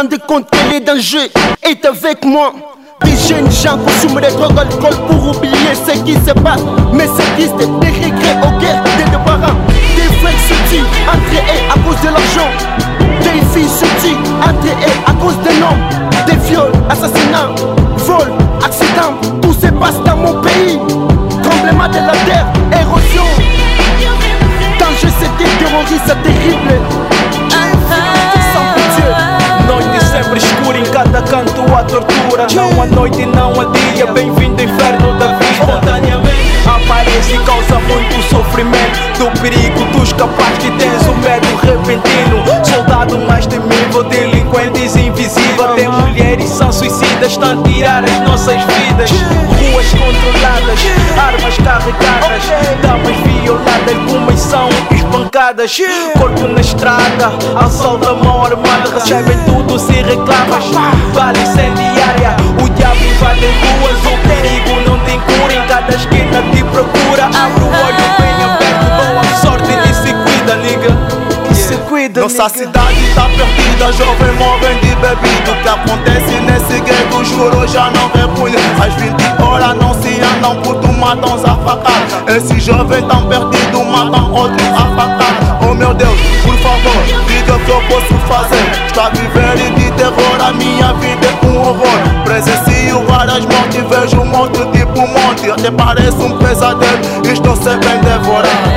rendre compte qu'elle est danger est avec moi. Des jeunes gens consomment des drogues, alcool pour oublier ce qui se passe. Mais c'est triste, des regrets aux guerres des deux parents. Des frères se tuent entre eux à cause de l'argent. Des filles se tuent entre eux à cause des noms. Des viols, assassinats, vols, accidents. Tout se passe dans mon pays. Tremblement de la terre, érosion. Danger, c'était terroriste, terrible. Sans pitié. Noite sempre escura, em cada canto a tortura. Não há noite, não há dia, bem-vindo ao inferno da vida. Espontaneamente aparece e causa muito sofrimento. Do perigo tu escapaste, tens o medo repentino. Soldado mais temível, delinquentes invisíveis. Até mulheres são suicidas, estão a tirar as nossas vidas. Ruas controladas, armas carregadas, damas violadas, algumas são espancadas. Corpo na estrada, assalto a mão armada. Recebem tudo se reclamas. Bala incendiária, o diabo invade ruas. O perigo não tem cura, em cada esquina te procura. Abre o olho bem aberto, boa sorte e se cuida, nigga. Se cuida, nossa nigga. cidade tá perdida, jovens morrem de bebida. O que acontece nesse gueto, juro, já não repunha. Às 20 horas não se andam, puto, matam-se a facada. Esses jovens tão perdidos, matam outros a facada. Oh meu Deus, por favor, diga o que eu posso fazer. Estou a viver de terror, a minha vida é um horror. Presencio várias mortes, vejo um monte tipo monte. Até parece um pesadelo, estou sempre a devorar.